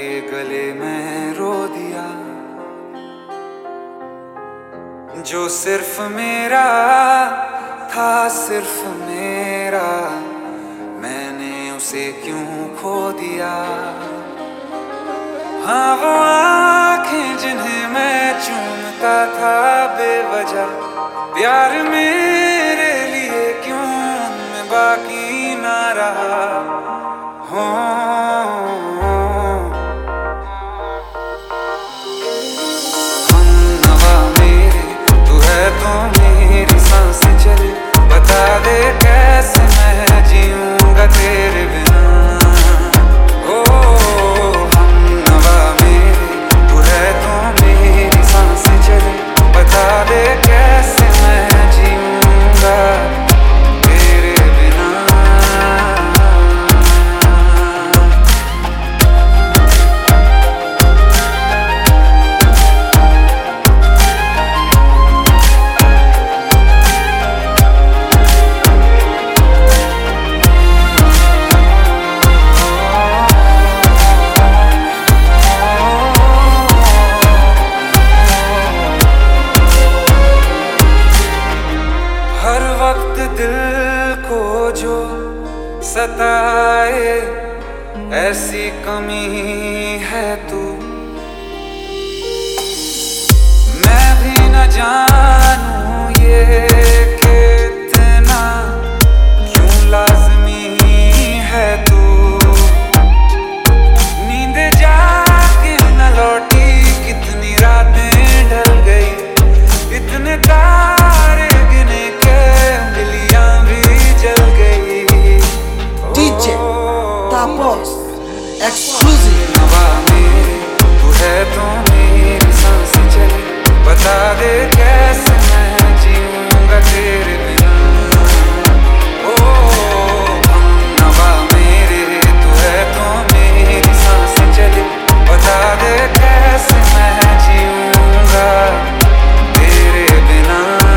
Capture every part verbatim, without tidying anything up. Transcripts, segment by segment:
के गले में रो दिया। जो सिर्फ मेरा था, सिर्फ मेरा, मैंने उसे क्यों खो दिया। हाँ वो आँखें जिन्हें मैं चूमता था बेवजह, प्यार मेरे लिए क्यों मैं बाकी ना रहा। हो हम नवा मेरे, तू है तो मेरी सांसें चले। बता दे कैसे मैं जीऊंगा तेरे बिना। ओ हम नवा मेरे, तू है तो मेरी सांसें चले। बता दे कैसे मैं जीऊंगा तेरे बिना। हर वक्त दिल को जो सताए, ऐसी कमी है तू। मैं भी न जानूं ये कितना क्यों लाज़मी है तू। नींद जाके न लौटी, कितनी रातें ढल गई, इतने तारे गिने के उंगलियां भी जल गई। DJ Tapas exclusive. नवा मेरे, तू है तो मेरी सांसें चले। बता दे कैसे मैं जीऊंगा तेरे बिना। ओ हम नवा मेरे, तू है तो मेरी सांसें चले। बता दे कैसे मैं जीऊंगा तेरे बिना।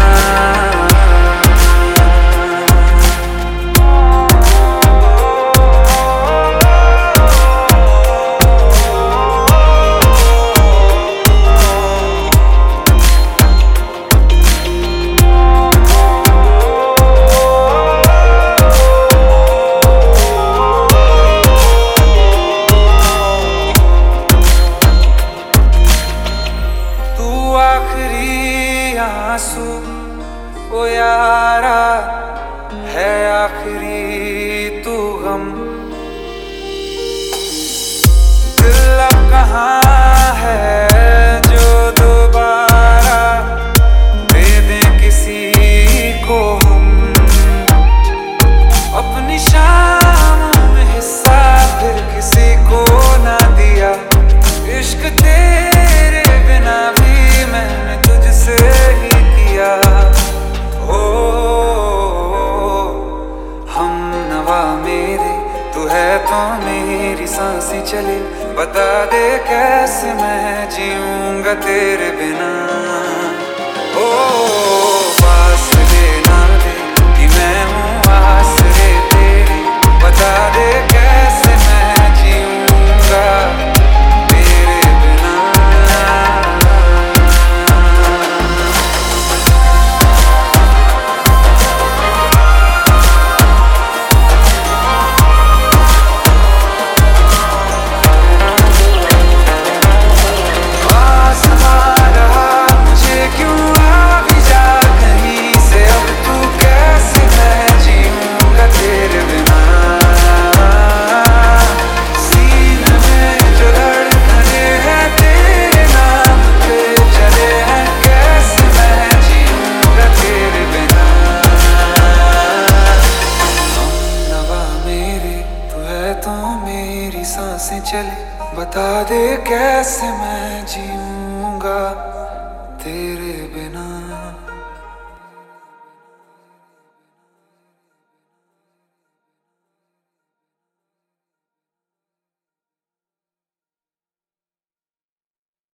आखिरी आंसू ओ यारा है, आखिरी तू गम। दिल अब कहाँ है जो दोबारा दे दें किसी को हम। अपनी शामों में हिस्सा फिर किसी को ना दिया। इश्क तेरे बिना भी मैंने तुझसे ही किया। ओ हम नवा मेरे, तू है तो मेरी सांसें चले। बता दे कैसे मैं जीऊंगा तेरे बिना। ओ फासले ना दे कि मैं हूँ आसरे तेरे। बता दे कैसे मैं जीऊंगा तेरे बिना। सांसें चले। बता दे कैसे मैं जीऊंगा तेरे